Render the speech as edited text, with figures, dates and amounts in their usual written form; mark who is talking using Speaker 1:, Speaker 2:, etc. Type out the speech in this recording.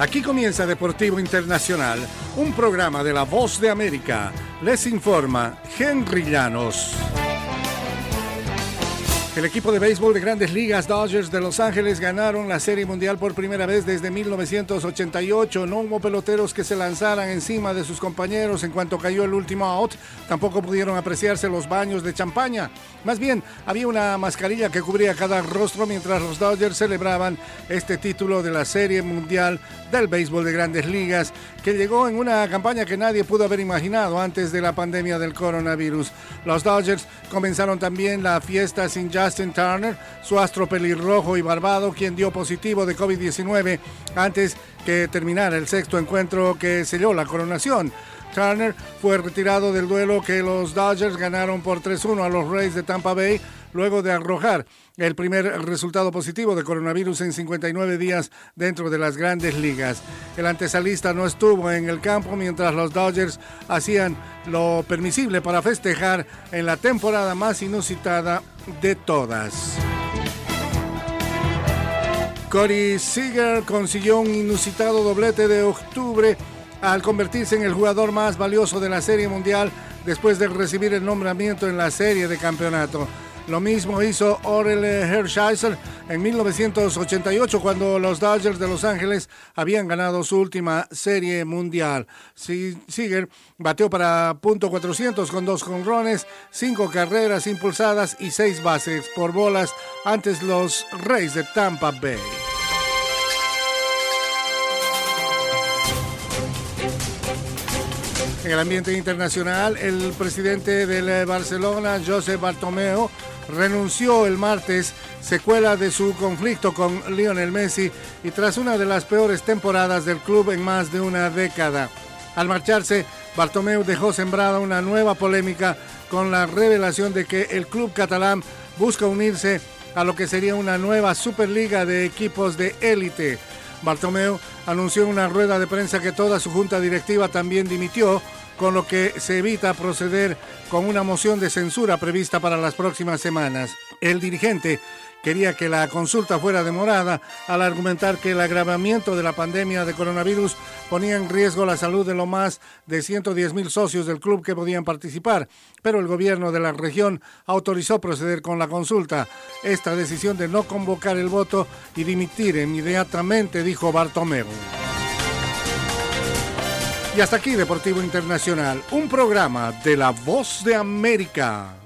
Speaker 1: Aquí comienza Deportivo Internacional, un programa de La Voz de América. Les informa Henry Llanos. El equipo de béisbol de Grandes Ligas Dodgers de Los Ángeles ganaron la Serie Mundial por primera vez desde 1988. No hubo peloteros que se lanzaran encima de sus compañeros en cuanto cayó el último out. Tampoco pudieron apreciarse los baños de champaña. Más bien, había una mascarilla que cubría cada rostro mientras los Dodgers celebraban este título de la Serie Mundial del béisbol de Grandes Ligas, que llegó en una campaña que nadie pudo haber imaginado antes de la pandemia del coronavirus. Los Dodgers comenzaron también la fiesta sin Justin Turner, su astro pelirrojo y barbado, quien dio positivo de COVID-19 antes que terminara el sexto encuentro que selló la coronación. Turner fue retirado del duelo que los Dodgers ganaron por 3-1 a los Rays de Tampa Bay, luego de arrojar el primer resultado positivo de coronavirus en 59 días dentro de las Grandes Ligas. El antesalista no estuvo en el campo mientras los Dodgers hacían lo permisible para festejar en la temporada más inusitada de todas. Corey Seager consiguió un inusitado doblete de octubre al convertirse en el jugador más valioso de la Serie Mundial después de recibir el nombramiento en la serie de campeonato. Lo mismo hizo Orel Hershiser en 1988 cuando los Dodgers de Los Ángeles habían ganado su última Serie Mundial. Seager bateó para .400 con 2 jonrones, 5 carreras impulsadas y 6 bases por bolas ante los Rays de Tampa Bay. En el ambiente internacional, el presidente del Barcelona, Josep Bartomeu, renunció el martes, secuela de su conflicto con Lionel Messi y tras una de las peores temporadas del club en más de una década. Al marcharse, Bartomeu dejó sembrada una nueva polémica con la revelación de que el club catalán busca unirse a lo que sería una nueva Superliga de equipos de élite. Bartomeu anunció en una rueda de prensa que toda su junta directiva también dimitió, con lo que se evita proceder con una moción de censura prevista para las próximas semanas. El dirigente quería que la consulta fuera demorada al argumentar que el agravamiento de la pandemia de coronavirus ponía en riesgo la salud de lo más de 110,000 socios del club que podían participar, pero el gobierno de la región autorizó proceder con la consulta. Esta decisión de no convocar el voto y dimitir inmediatamente, dijo Bartomeu. Y hasta aquí Deportivo Internacional, un programa de La Voz de América.